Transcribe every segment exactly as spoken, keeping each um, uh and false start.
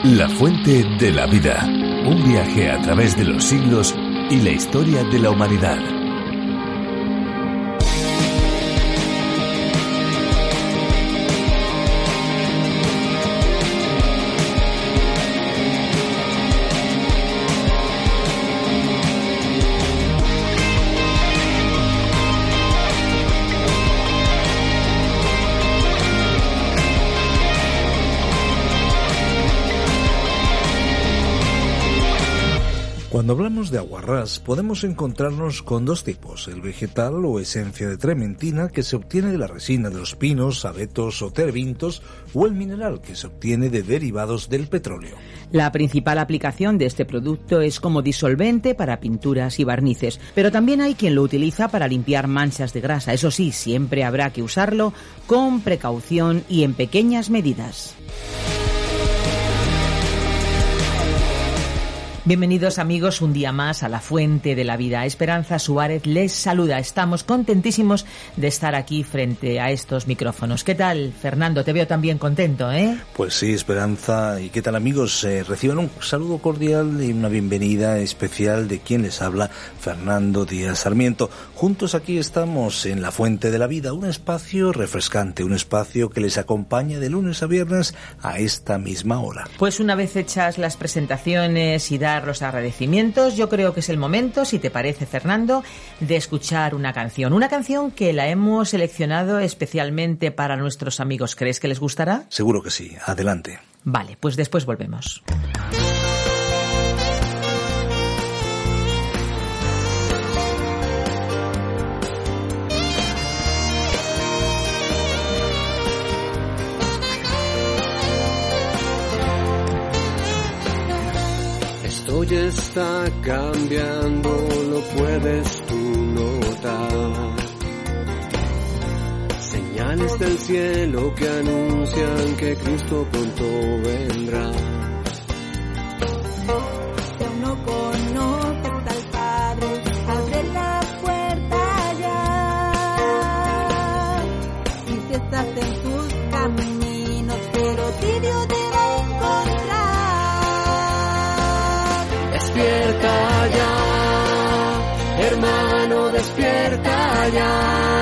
La fuente de la vida. Un viaje a través de los siglos y la historia de la humanidad. Cuando hablamos de aguarrás, podemos encontrarnos con dos tipos, el vegetal o esencia de trementina que se obtiene de la resina de los pinos, abetos o terebintos, o el mineral que se obtiene de derivados del petróleo. La principal aplicación de este producto es como disolvente para pinturas y barnices, pero también hay quien lo utiliza para limpiar manchas de grasa. Eso sí, siempre habrá que usarlo con precaución y en pequeñas medidas. Bienvenidos amigos un día más a La Fuente de la Vida. Esperanza Suárez les saluda. Estamos contentísimos de estar aquí frente a estos micrófonos. ¿Qué tal, Fernando? Te veo también contento, ¿eh? Pues sí, Esperanza. ¿Y qué tal, amigos? Eh, reciban un saludo cordial y una bienvenida especial de quien les habla, Fernando Díaz Sarmiento. Juntos aquí estamos en La Fuente de la Vida, un espacio refrescante, un espacio que les acompaña de lunes a viernes a esta misma hora. Pues una vez hechas las presentaciones y dar los agradecimientos, yo creo que es el momento, si te parece, Fernando, de escuchar una canción. Una canción que la hemos seleccionado especialmente para nuestros amigos. ¿Crees que les gustará? Seguro que sí. Adelante. Vale, pues después volvemos. Hoy está cambiando, lo puedes tú notar. Señales del cielo que anuncian que Cristo pronto vendrá. Si aún no conoces al Padre, abre la puerta ya. Y si estás en tus caminos, pero tibio te va a encontrar. Despierta ya, hermano, despierta ya.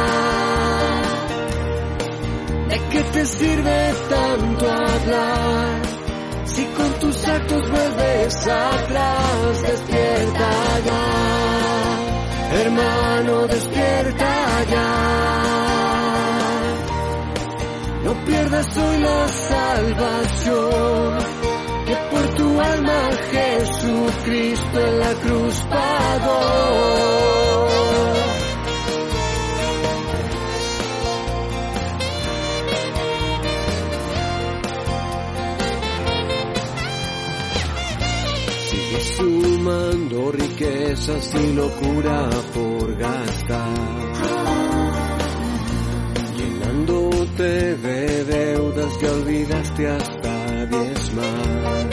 ¿De qué te sirve tanto hablar si con tus actos vuelves atrás? Despierta ya, hermano, despierta ya. No pierdas hoy la salvación que por tu alma Jesucristo en la cruz pagó. Sigues sumando riquezas y locura por gastar, llenándote de deudas que olvidaste hasta diezmar.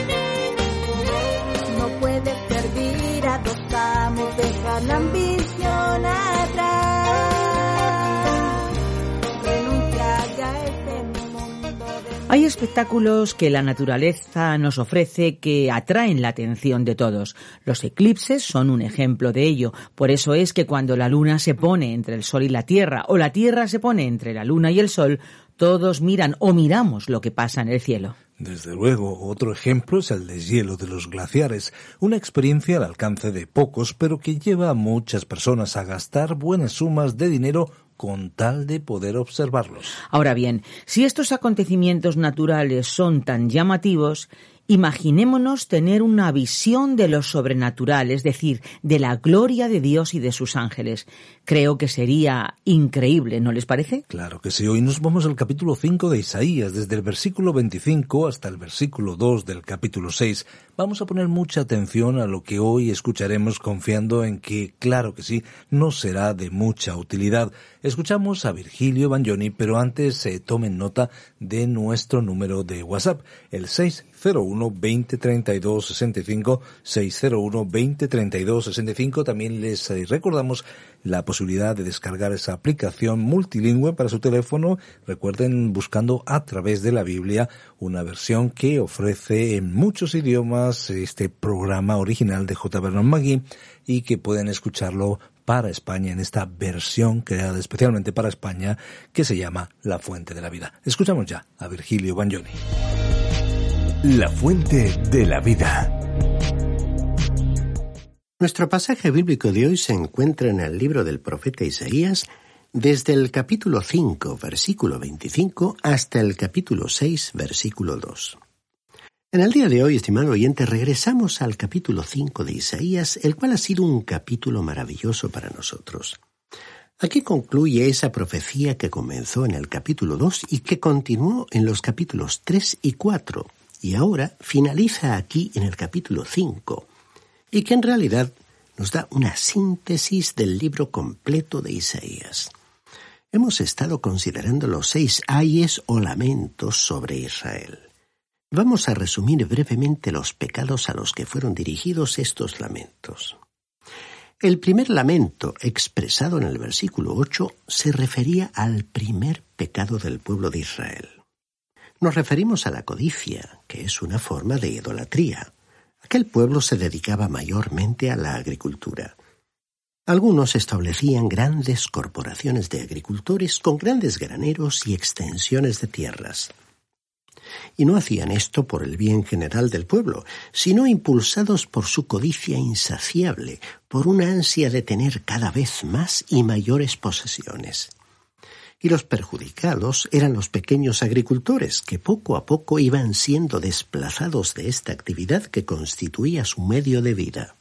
No puedes servir a dos amos, dejar la ambición atrás. Renuncia ya a este mundo de... Hay espectáculos que la naturaleza nos ofrece que atraen la atención de todos. Los eclipses son un ejemplo de ello. Por eso es que cuando la luna se pone entre el sol y la tierra, o la tierra se pone entre la luna y el sol, todos miran o miramos lo que pasa en el cielo. Desde luego, otro ejemplo es el deshielo de los glaciares, una experiencia al alcance de pocos, pero que lleva a muchas personas a gastar buenas sumas de dinero con tal de poder observarlos. Ahora bien, si estos acontecimientos naturales son tan llamativos, imaginémonos tener una visión de lo sobrenatural, es decir, de la gloria de Dios y de sus ángeles. Creo que sería increíble, ¿no les parece? Claro que sí. Hoy nos vamos al capítulo cinco de Isaías, desde el versículo veinticinco hasta el versículo dos del capítulo seis. Vamos a poner mucha atención a lo que hoy escucharemos, confiando en que, claro que sí, nos será de mucha utilidad. Escuchamos a Virgilio Bagnoni, pero antes eh, tomen nota de nuestro número de WhatsApp, el seis cero uno, veinte, treinta y dos, sesenta y cinco, seis cero uno, veinte, treinta y dos, sesenta y cinco. También les eh, recordamos la posibilidad de descargar esa aplicación multilingüe para su teléfono. Recuerden, buscando A Través de la Biblia, una versión que ofrece en muchos idiomas este programa original de J. Vernon McGee y que pueden escucharlo para España en esta versión creada especialmente para España que se llama La Fuente de la Vida. Escuchamos ya a Virgilio Bagnoni. La Fuente de la Vida. Nuestro pasaje bíblico de hoy se encuentra en el libro del profeta Isaías, desde el capítulo cinco, versículo veinticinco, hasta el capítulo seis, versículo dos. En el día de hoy, estimado oyente, regresamos al capítulo cinco de Isaías, el cual ha sido un capítulo maravilloso para nosotros. Aquí concluye esa profecía que comenzó en el capítulo dos y que continuó en los capítulos tres y cuatro, y ahora finaliza aquí en el capítulo cinco, y que en realidad nos da una síntesis del libro completo de Isaías. Hemos estado considerando los seis ayes o lamentos sobre Israel. Vamos a resumir brevemente los pecados a los que fueron dirigidos estos lamentos. El primer lamento, expresado en el versículo ocho, se refería al primer pecado del pueblo de Israel. Nos referimos a la codicia, que es una forma de idolatría. Aquel pueblo se dedicaba mayormente a la agricultura. Algunos establecían grandes corporaciones de agricultores con grandes graneros y extensiones de tierras. Y no hacían esto por el bien general del pueblo, sino impulsados por su codicia insaciable, por una ansia de tener cada vez más y mayores posesiones. Y los perjudicados eran los pequeños agricultores, que poco a poco iban siendo desplazados de esta actividad que constituía su medio de vida.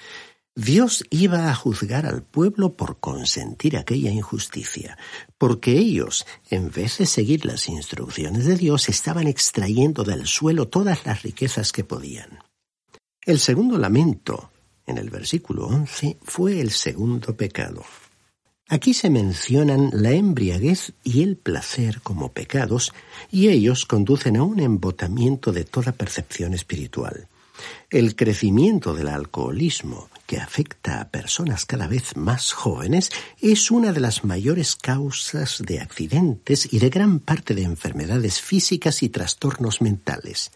Dios iba a juzgar al pueblo por consentir aquella injusticia, porque ellos, en vez de seguir las instrucciones de Dios, estaban extrayendo del suelo todas las riquezas que podían. El segundo lamento, en el versículo once, fue el segundo pecado. Aquí se mencionan la embriaguez y el placer como pecados, y ellos conducen a un embotamiento de toda percepción espiritual. El crecimiento del alcoholismo, que afecta a personas cada vez más jóvenes, es una de las mayores causas de accidentes y de gran parte de enfermedades físicas y trastornos mentales.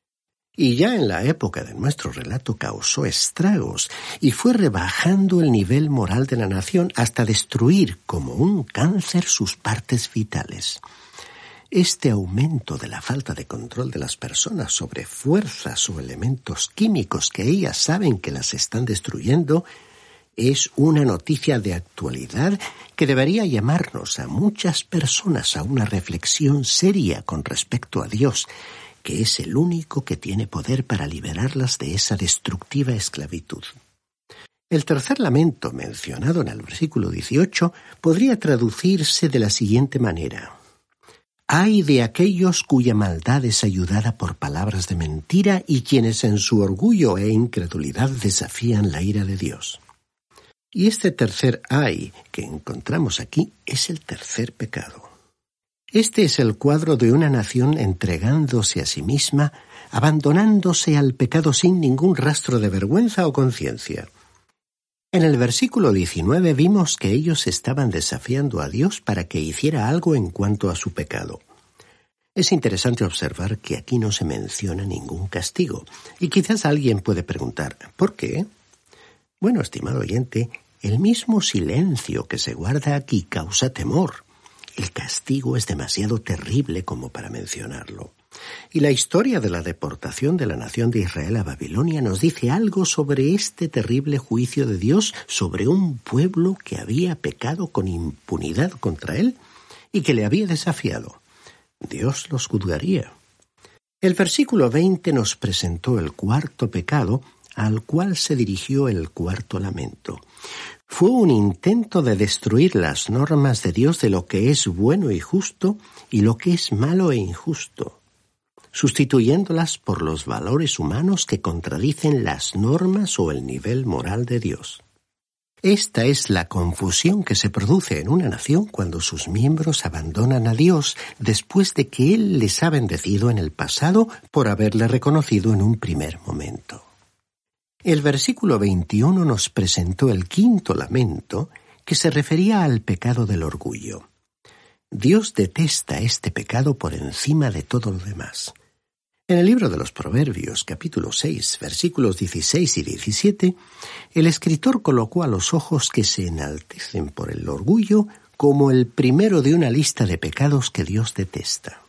Y ya en la época de nuestro relato causó estragos y fue rebajando el nivel moral de la nación hasta destruir como un cáncer sus partes vitales. Este aumento de la falta de control de las personas sobre fuerzas o elementos químicos que ellas saben que las están destruyendo es una noticia de actualidad que debería llamarnos a muchas personas a una reflexión seria con respecto a Dios, que es el único que tiene poder para liberarlas de esa destructiva esclavitud. El tercer lamento mencionado en el versículo dieciocho podría traducirse de la siguiente manera: «Ay de aquellos cuya maldad es ayudada por palabras de mentira y quienes en su orgullo e incredulidad desafían la ira de Dios». Y este tercer ay que encontramos aquí es el tercer pecado. Este es el cuadro de una nación entregándose a sí misma, abandonándose al pecado sin ningún rastro de vergüenza o conciencia. En el versículo diecinueve vimos que ellos estaban desafiando a Dios para que hiciera algo en cuanto a su pecado. Es interesante observar que aquí no se menciona ningún castigo, y quizás alguien puede preguntar, ¿por qué? Bueno, estimado oyente, el mismo silencio que se guarda aquí causa temor. El castigo es demasiado terrible como para mencionarlo. Y la historia de la deportación de la nación de Israel a Babilonia nos dice algo sobre este terrible juicio de Dios sobre un pueblo que había pecado con impunidad contra él y que le había desafiado. Dios los juzgaría. El versículo veinte nos presentó el cuarto pecado al cual se dirigió el cuarto lamento. Fue un intento de destruir las normas de Dios de lo que es bueno y justo y lo que es malo e injusto, sustituyéndolas por los valores humanos que contradicen las normas o el nivel moral de Dios. Esta es la confusión que se produce en una nación cuando sus miembros abandonan a Dios después de que Él les ha bendecido en el pasado por haberle reconocido en un primer momento. El versículo veintiuno nos presentó el quinto lamento, que se refería al pecado del orgullo. Dios detesta este pecado por encima de todo lo demás. En el libro de los Proverbios, capítulo seis, versículos dieciséis y diecisiete, el escritor colocó a los ojos que se enaltecen por el orgullo como el primero de una lista de pecados que Dios detesta.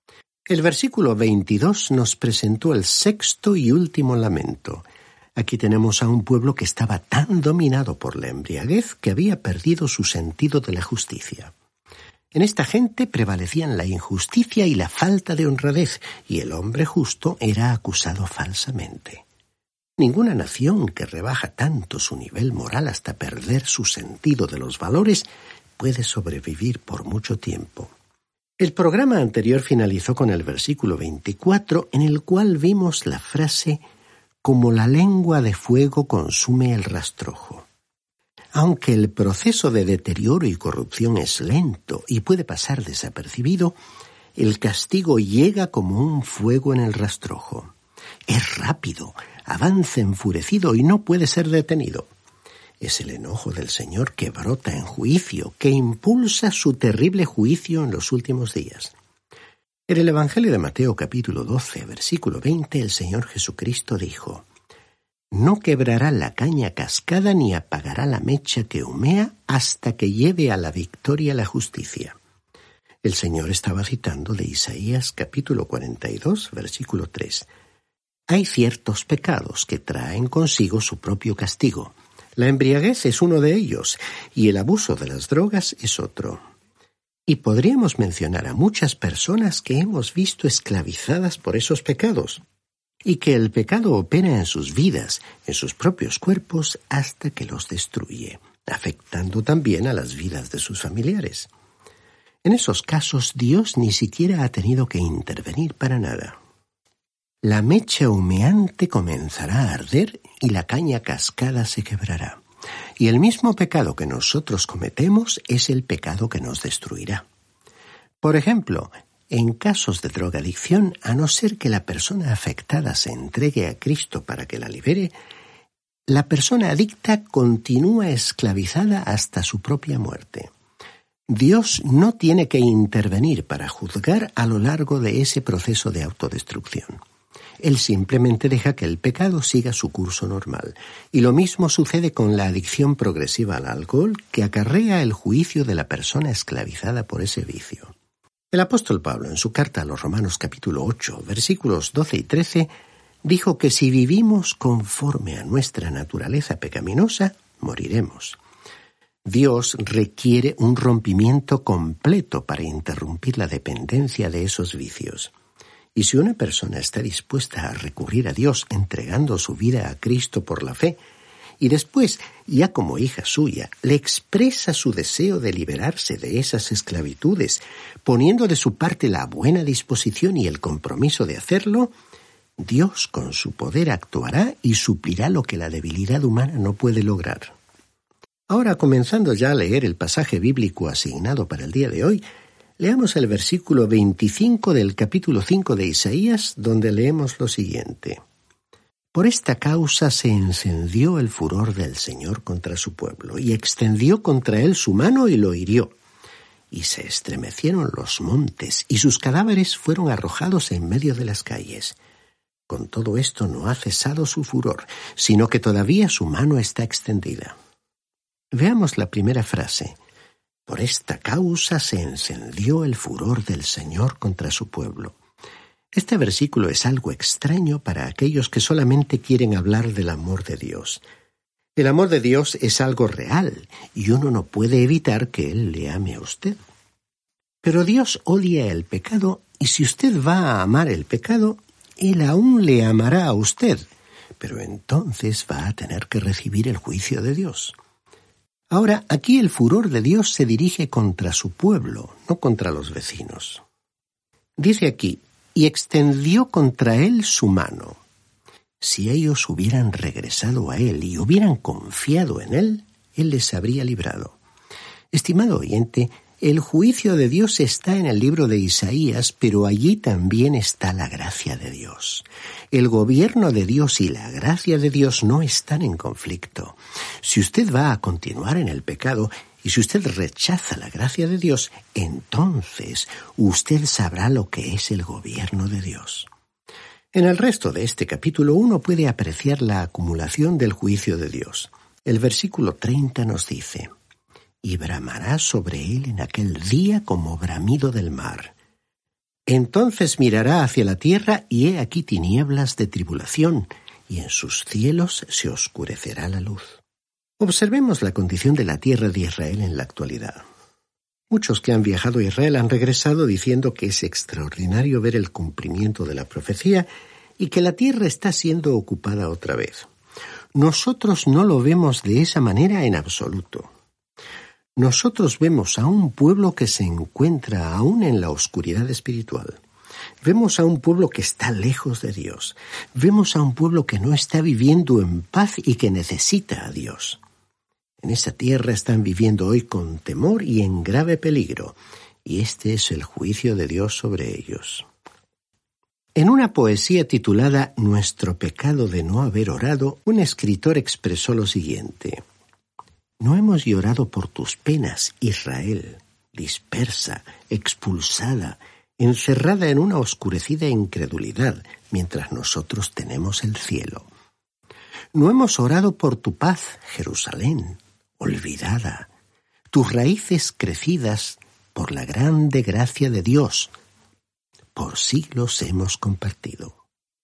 El versículo veintidós nos presentó el sexto y último lamento. Aquí tenemos a un pueblo que estaba tan dominado por la embriaguez que había perdido su sentido de la justicia. En esta gente prevalecían la injusticia y la falta de honradez, y el hombre justo era acusado falsamente. Ninguna nación que rebaja tanto su nivel moral hasta perder su sentido de los valores puede sobrevivir por mucho tiempo. El programa anterior finalizó con el versículo veinticuatro, en el cual vimos la frase «como la lengua de fuego consume el rastrojo». Aunque el proceso de deterioro y corrupción es lento y puede pasar desapercibido, el castigo llega como un fuego en el rastrojo. Es rápido, avanza enfurecido y no puede ser detenido. Es el enojo del Señor que brota en juicio, que impulsa su terrible juicio en los últimos días. En el Evangelio de Mateo capítulo doce, versículo veinte, el Señor Jesucristo dijo: «No quebrará la caña cascada ni apagará la mecha que humea hasta que lleve a la victoria la justicia». El Señor estaba citando de Isaías capítulo cuarenta y dos, versículo tres. Hay ciertos pecados que traen consigo su propio castigo. La embriaguez es uno de ellos y el abuso de las drogas es otro. Y podríamos mencionar a muchas personas que hemos visto esclavizadas por esos pecados, y que el pecado opera en sus vidas, en sus propios cuerpos, hasta que los destruye, afectando también a las vidas de sus familiares. En esos casos, Dios ni siquiera ha tenido que intervenir para nada. La mecha humeante comenzará a arder y la caña cascada se quebrará. Y el mismo pecado que nosotros cometemos es el pecado que nos destruirá. Por ejemplo, en casos de drogadicción, a no ser que la persona afectada se entregue a Cristo para que la libere, la persona adicta continúa esclavizada hasta su propia muerte. Dios no tiene que intervenir para juzgar a lo largo de ese proceso de autodestrucción. Él simplemente deja que el pecado siga su curso normal. Y lo mismo sucede con la adicción progresiva al alcohol, que acarrea el juicio de la persona esclavizada por ese vicio. El apóstol Pablo, en su carta a los Romanos capítulo ocho, versículos doce y trece, dijo que si vivimos conforme a nuestra naturaleza pecaminosa, moriremos. Dios requiere un rompimiento completo para interrumpir la dependencia de esos vicios. Y si una persona está dispuesta a recurrir a Dios entregando su vida a Cristo por la fe, y después, ya como hija suya, le expresa su deseo de liberarse de esas esclavitudes, poniendo de su parte la buena disposición y el compromiso de hacerlo, Dios con su poder actuará y suplirá lo que la debilidad humana no puede lograr. Ahora, comenzando ya a leer el pasaje bíblico asignado para el día de hoy, leamos el versículo veinticinco del capítulo cinco de Isaías, donde leemos lo siguiente. Por esta causa se encendió el furor del Señor contra su pueblo, y extendió contra él su mano y lo hirió. Y se estremecieron los montes, y sus cadáveres fueron arrojados en medio de las calles. Con todo esto no ha cesado su furor, sino que todavía su mano está extendida. Veamos la primera frase. Por esta causa se encendió el furor del Señor contra su pueblo. Este versículo es algo extraño para aquellos que solamente quieren hablar del amor de Dios. El amor de Dios es algo real y uno no puede evitar que Él le ame a usted. Pero Dios odia el pecado y si usted va a amar el pecado, Él aún le amará a usted, pero entonces va a tener que recibir el juicio de Dios. Ahora, aquí el furor de Dios se dirige contra su pueblo, no contra los vecinos. Dice aquí, y extendió contra él su mano. Si ellos hubieran regresado a él y hubieran confiado en él, él les habría librado. Estimado oyente, el juicio de Dios está en el libro de Isaías, pero allí también está la gracia de Dios. El gobierno de Dios y la gracia de Dios no están en conflicto. Si usted va a continuar en el pecado, Y si usted rechaza la gracia de Dios, entonces usted sabrá lo que es el gobierno de Dios. En el resto de este capítulo uno puede apreciar la acumulación del juicio de Dios. El versículo treinta nos dice: «Y bramará sobre él en aquel día como bramido del mar. Entonces mirará hacia la tierra y he aquí tinieblas de tribulación, y en sus cielos se oscurecerá la luz». Observemos la condición de la tierra de Israel en la actualidad. Muchos que han viajado a Israel han regresado diciendo que es extraordinario ver el cumplimiento de la profecía y que la tierra está siendo ocupada otra vez. Nosotros no lo vemos de esa manera en absoluto. Nosotros vemos a un pueblo que se encuentra aún en la oscuridad espiritual. Vemos a un pueblo que está lejos de Dios. Vemos a un pueblo que no está viviendo en paz y que necesita a Dios. En esa tierra están viviendo hoy con temor y en grave peligro, y este es el juicio de Dios sobre ellos. En una poesía titulada «Nuestro pecado de no haber orado», un escritor expresó lo siguiente: «No hemos llorado por tus penas, Israel, dispersa, expulsada, encerrada en una oscurecida incredulidad, mientras nosotros tenemos el cielo. No hemos orado por tu paz, Jerusalén, olvidada, tus raíces crecidas por la grande gracia de Dios. Por siglos hemos compartido.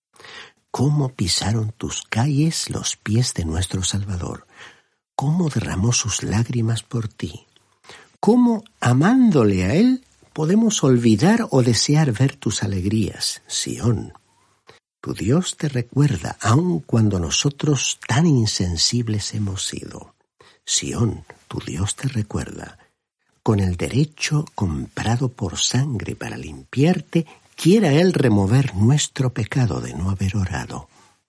Cómo pisaron tus calles los pies de nuestro Salvador, cómo derramó sus lágrimas por ti, cómo, amándole a Él, podemos olvidar o desear ver tus alegrías, Sión. Tu Dios te recuerda, aun cuando nosotros tan insensibles hemos sido. Sión, tu Dios te recuerda. Con el derecho comprado por sangre para limpiarte, quiera Él remover nuestro pecado de no haber orado».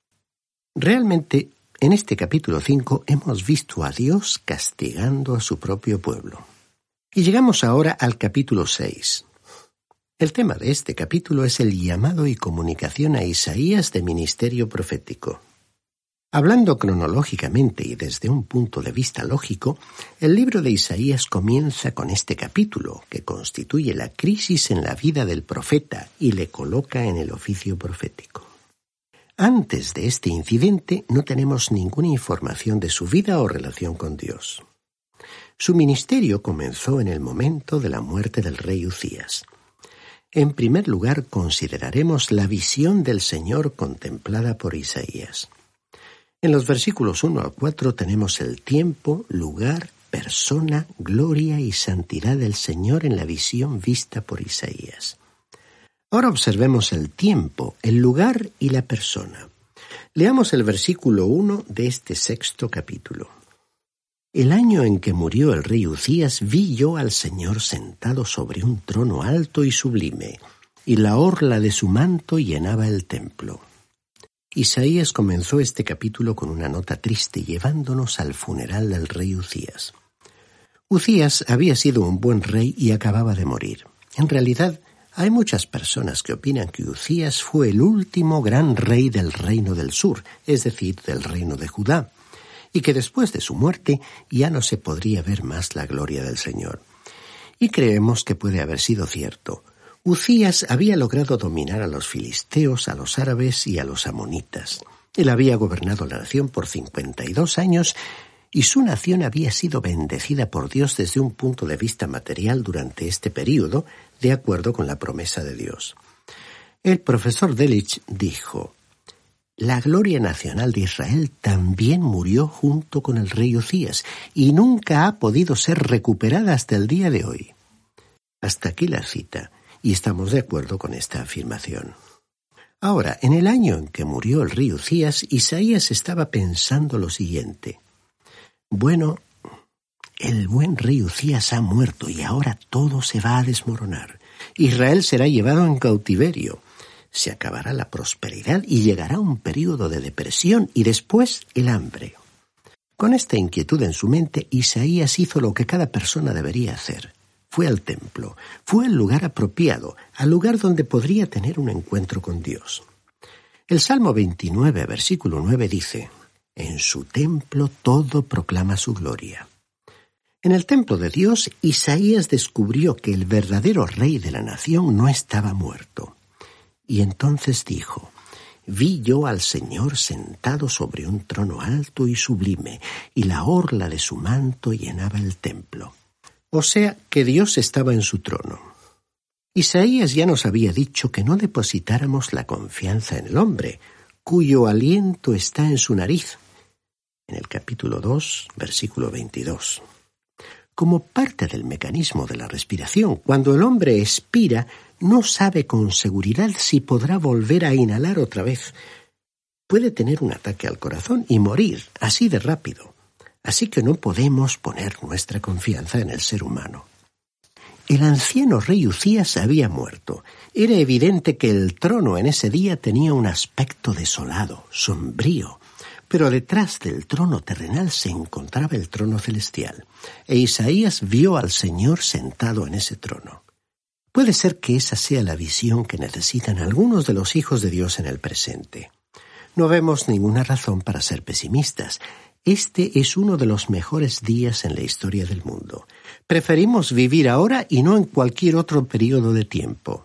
Realmente, en este capítulo cinco hemos visto a Dios castigando a su propio pueblo. Y llegamos ahora al capítulo seis. El tema de este capítulo es el llamado y comunicación a Isaías de ministerio profético. Hablando cronológicamente y desde un punto de vista lógico, el libro de Isaías comienza con este capítulo, que constituye la crisis en la vida del profeta y le coloca en el oficio profético. Antes de este incidente no tenemos ninguna información de su vida o relación con Dios. Su ministerio comenzó en el momento de la muerte del rey Uzías. En primer lugar, consideraremos la visión del Señor contemplada por Isaías. En los versículos uno a cuatro tenemos el tiempo, lugar, persona, gloria y santidad del Señor en la visión vista por Isaías. Ahora observemos el tiempo, el lugar y la persona. Leamos el versículo uno de este sexto capítulo. «El año en que murió el rey Uzías vi yo al Señor sentado sobre un trono alto y sublime, y la orla de su manto llenaba el templo». Isaías comenzó este capítulo con una nota triste, llevándonos al funeral del rey Uzías. Uzías había sido un buen rey y acababa de morir. En realidad, hay muchas personas que opinan que Uzías fue el último gran rey del reino del sur, es decir, del reino de Judá, y que después de su muerte ya no se podría ver más la gloria del Señor. Y creemos que puede haber sido cierto. Uzías había logrado dominar a los filisteos, a los árabes y a los amonitas. Él había gobernado la nación por cincuenta y dos años y su nación había sido bendecida por Dios desde un punto de vista material durante este período, de acuerdo con la promesa de Dios. El profesor Delitzsch dijo: «La gloria nacional de Israel también murió junto con el rey Uzías y nunca ha podido ser recuperada hasta el día de hoy». Hasta aquí la cita. Y estamos de acuerdo con esta afirmación. Ahora, en el año en que murió el rey Uzías, Isaías estaba pensando lo siguiente: bueno, el buen rey Uzías ha muerto y ahora todo se va a desmoronar. Israel será llevado en cautiverio. Se acabará la prosperidad y llegará un período de depresión y después el hambre. Con esta inquietud en su mente, Isaías hizo lo que cada persona debería hacer. Fue al templo, fue al lugar apropiado, al lugar donde podría tener un encuentro con Dios. El Salmo veintinueve, versículo nueve dice: «En su templo todo proclama su gloria». En el templo de Dios, Isaías descubrió que el verdadero rey de la nación no estaba muerto. Y entonces dijo: «Vi yo al Señor sentado sobre un trono alto y sublime, y la orla de su manto llenaba el templo». O sea, que Dios estaba en su trono. Isaías ya nos había dicho que no depositáramos la confianza en el hombre, cuyo aliento está en su nariz, en el capítulo dos, versículo veintidós. Como parte del mecanismo de la respiración, cuando el hombre expira, no sabe con seguridad si podrá volver a inhalar otra vez. Puede tener un ataque al corazón y morir así de rápido. Así que no podemos poner nuestra confianza en el ser humano. El anciano rey Uzías había muerto. Era evidente que el trono en ese día tenía un aspecto desolado, sombrío. Pero detrás del trono terrenal se encontraba el trono celestial, e Isaías vio al Señor sentado en ese trono. Puede ser que esa sea la visión que necesitan algunos de los hijos de Dios en el presente. No vemos ninguna razón para ser pesimistas. Este es uno de los mejores días en la historia del mundo. Preferimos vivir ahora y no en cualquier otro periodo de tiempo.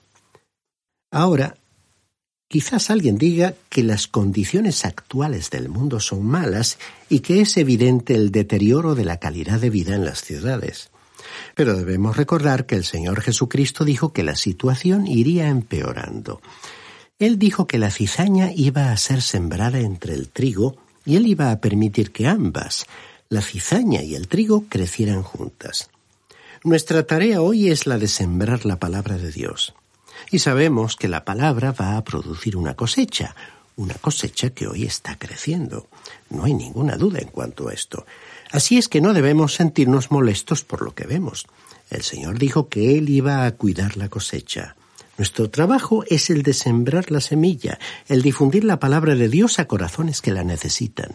Ahora, quizás alguien diga que las condiciones actuales del mundo son malas y que es evidente el deterioro de la calidad de vida en las ciudades. Pero debemos recordar que el Señor Jesucristo dijo que la situación iría empeorando. Él dijo que la cizaña iba a ser sembrada entre el trigo y Él iba a permitir que ambas, la cizaña y el trigo, crecieran juntas. Nuestra tarea hoy es la de sembrar la palabra de Dios. Y sabemos que la palabra va a producir una cosecha, una cosecha que hoy está creciendo. No hay ninguna duda en cuanto a esto. Así es que no debemos sentirnos molestos por lo que vemos. El Señor dijo que Él iba a cuidar la cosecha. Nuestro trabajo es el de sembrar la semilla, el difundir la palabra de Dios a corazones que la necesitan.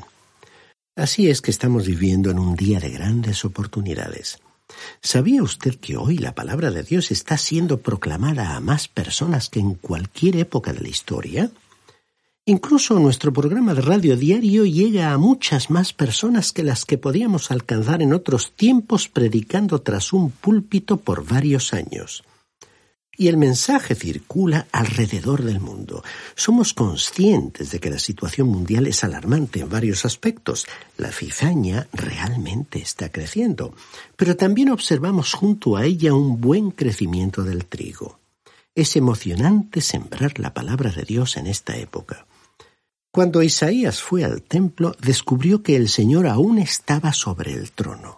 Así es que estamos viviendo en un día de grandes oportunidades. ¿Sabía usted que hoy la palabra de Dios está siendo proclamada a más personas que en cualquier época de la historia? Incluso nuestro programa de radio diario llega a muchas más personas que las que podíamos alcanzar en otros tiempos predicando tras un púlpito por varios años. Y el mensaje circula alrededor del mundo. Somos conscientes de que la situación mundial es alarmante en varios aspectos. La cizaña realmente está creciendo, pero también observamos junto a ella un buen crecimiento del trigo. Es emocionante sembrar la palabra de Dios en esta época. Cuando Isaías fue al templo, descubrió que el Señor aún estaba sobre el trono.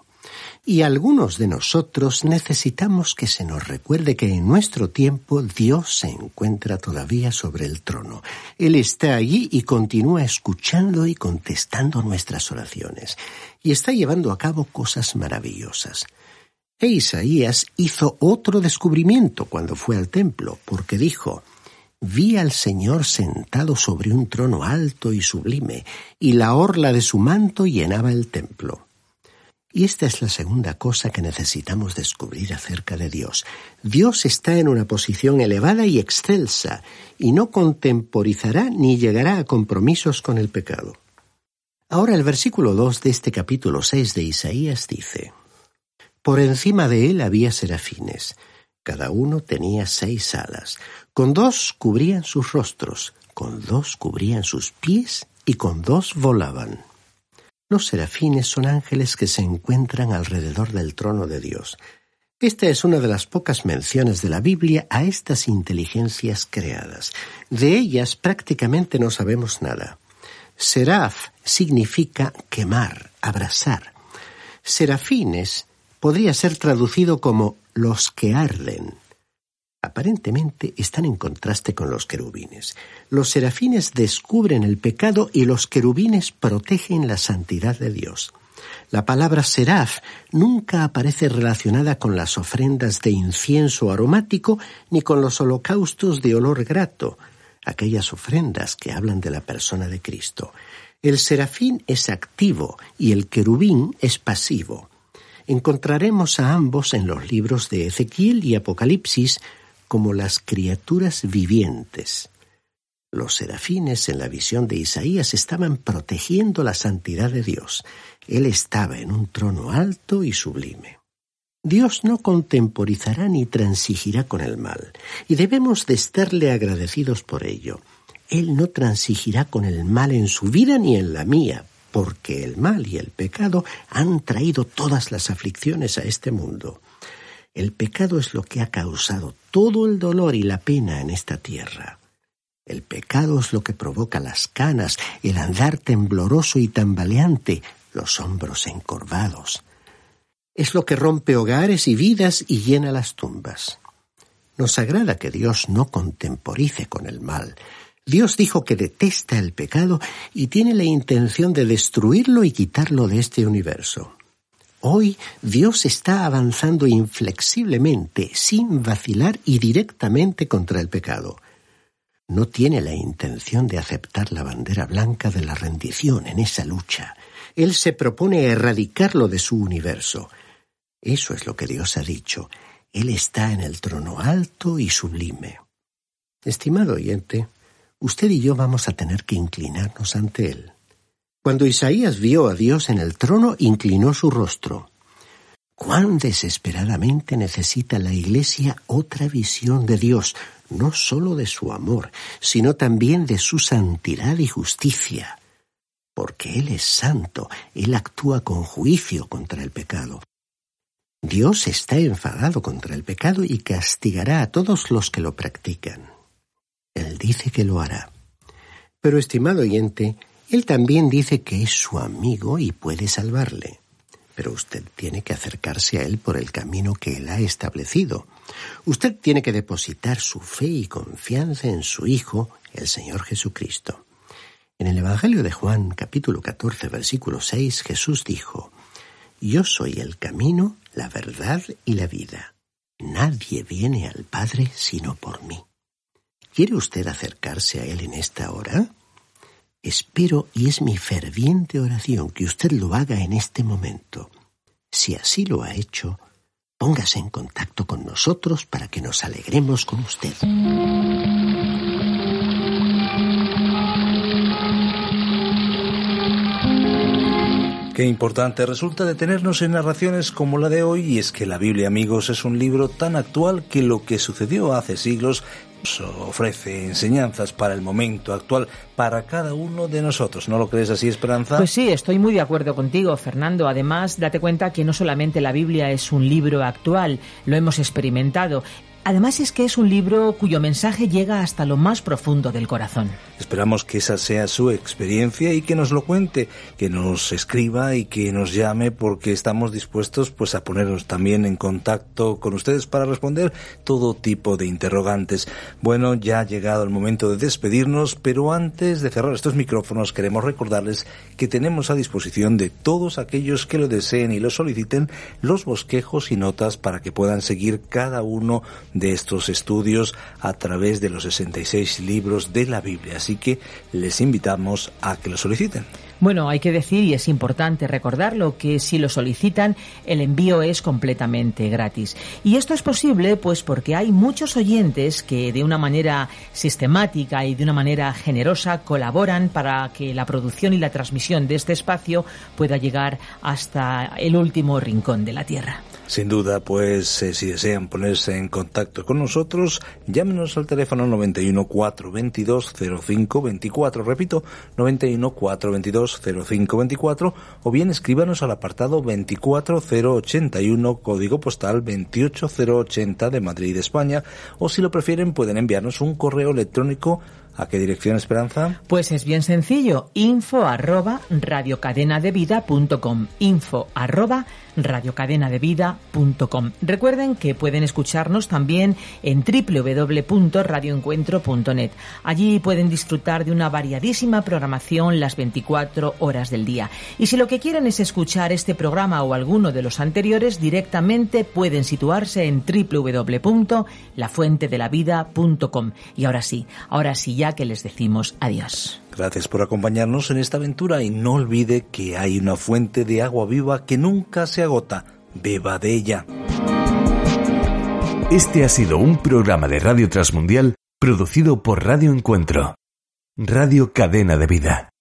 Y algunos de nosotros necesitamos que se nos recuerde que en nuestro tiempo Dios se encuentra todavía sobre el trono. Él está allí y continúa escuchando y contestando nuestras oraciones. Y está llevando a cabo cosas maravillosas. E Isaías hizo otro descubrimiento cuando fue al templo, porque dijo: «Vi al Señor sentado sobre un trono alto y sublime, y la orla de su manto llenaba el templo». Y esta es la segunda cosa que necesitamos descubrir acerca de Dios. Dios está en una posición elevada y excelsa, y no contemporizará ni llegará a compromisos con el pecado. Ahora el versículo dos de este capítulo seis de Isaías dice: «Por encima de él había serafines, cada uno tenía seis alas, con dos cubrían sus rostros, con dos cubrían sus pies y con dos volaban». Los serafines son ángeles que se encuentran alrededor del trono de Dios. Esta es una de las pocas menciones de la Biblia a estas inteligencias creadas. De ellas prácticamente no sabemos nada. Seraf significa quemar, abrasar. Serafines podría ser traducido como los que arden. Aparentemente están en contraste con los querubines. Los serafines descubren el pecado y los querubines protegen la santidad de Dios. La palabra seraf nunca aparece relacionada con las ofrendas de incienso aromático ni con los holocaustos de olor grato, aquellas ofrendas que hablan de la persona de Cristo. El serafín es activo y el querubín es pasivo. Encontraremos a ambos en los libros de Ezequiel y Apocalipsis como las criaturas vivientes. Los serafines en la visión de Isaías estaban protegiendo la santidad de Dios. Él estaba en un trono alto y sublime. Dios no contemporizará ni transigirá con el mal, y debemos de estarle agradecidos por ello. Él no transigirá con el mal en su vida ni en la mía, porque el mal y el pecado han traído todas las aflicciones a este mundo. El pecado es lo que ha causado todo el dolor y la pena en esta tierra. El pecado es lo que provoca las canas, el andar tembloroso y tambaleante, los hombros encorvados. Es lo que rompe hogares y vidas y llena las tumbas. Nos agrada que Dios no contemporice con el mal. Dios dijo que detesta el pecado y tiene la intención de destruirlo y quitarlo de este universo. Hoy Dios está avanzando inflexiblemente, sin vacilar y directamente contra el pecado. No tiene la intención de aceptar la bandera blanca de la rendición en esa lucha. Él se propone erradicarlo de su universo. Eso es lo que Dios ha dicho. Él está en el trono alto y sublime. Estimado oyente, usted y yo vamos a tener que inclinarnos ante Él. Cuando Isaías vio a Dios en el trono, inclinó su rostro. ¿Cuán desesperadamente necesita la Iglesia otra visión de Dios, no solo de su amor, sino también de su santidad y justicia? Porque Él es santo, Él actúa con juicio contra el pecado. Dios está enfadado contra el pecado y castigará a todos los que lo practican. Él dice que lo hará. Pero, estimado oyente, Él también dice que es su amigo y puede salvarle. Pero usted tiene que acercarse a Él por el camino que Él ha establecido. Usted tiene que depositar su fe y confianza en su Hijo, el Señor Jesucristo. En el Evangelio de Juan, capítulo catorce, versículo seis, Jesús dijo: «Yo soy el camino, la verdad y la vida. Nadie viene al Padre sino por mí». ¿Quiere usted acercarse a Él en esta hora? Espero, y es mi ferviente oración, que usted lo haga en este momento. Si así lo ha hecho, póngase en contacto con nosotros para que nos alegremos con usted. Qué importante resulta detenernos en narraciones como la de hoy, y es que la Biblia, amigos, es un libro tan actual que lo que sucedió hace siglos nos ofrece enseñanzas para el momento actual, para cada uno de nosotros. ¿No lo crees así, Esperanza? Pues sí, estoy muy de acuerdo contigo, Fernando. Además, date cuenta que no solamente la Biblia es un libro actual, lo hemos experimentado. Además es que es un libro cuyo mensaje llega hasta lo más profundo del corazón. Esperamos que esa sea su experiencia y que nos lo cuente, que nos escriba y que nos llame, porque estamos dispuestos pues a ponernos también en contacto con ustedes para responder todo tipo de interrogantes. Bueno, ya ha llegado el momento de despedirnos, pero antes de cerrar estos micrófonos queremos recordarles que tenemos a disposición de todos aquellos que lo deseen y lo soliciten los bosquejos y notas para que puedan seguir cada uno de estos estudios a través de los sesenta y seis libros de la Biblia. Así que les invitamos a que lo soliciten. Bueno, hay que decir, y es importante recordarlo, que si lo solicitan, el envío es completamente gratis. Y esto es posible pues porque hay muchos oyentes que de una manera sistemática y de una manera generosa colaboran para que la producción y la transmisión de este espacio pueda llegar hasta el último rincón de la tierra. Sin duda, pues eh, si desean ponerse en contacto con nosotros, llámenos al teléfono noventa y uno, cuatrocientos veintidós, cero cinco veinticuatro, repito, noventa y uno, cuatrocientos veintidós, cero cinco veinticuatro, o bien escríbanos al apartado veinticuatro cero ochenta y uno, código postal veintiocho cero ochenta de Madrid, España, o si lo prefieren pueden enviarnos un correo electrónico. ¿A qué dirección, Esperanza? Pues es bien sencillo, info arroba radiocadenadevida punto com, info arroba radiocadenadevida punto com. Recuerden que pueden escucharnos también en doble u doble u doble u punto radioencuentro punto net. Allí pueden disfrutar de una variadísima programación las veinticuatro horas del día. Y si lo que quieren es escuchar este programa o alguno de los anteriores, directamente pueden situarse en doble u doble u doble u punto lafuentedelavida punto com. Y ahora sí, ahora sí ya que les decimos adiós. Gracias por acompañarnos en esta aventura y no olvide que hay una fuente de agua viva que nunca se agota. Beba de ella. Este ha sido un programa de Radio Transmundial producido por Radio Encuentro, Radio Cadena de Vida.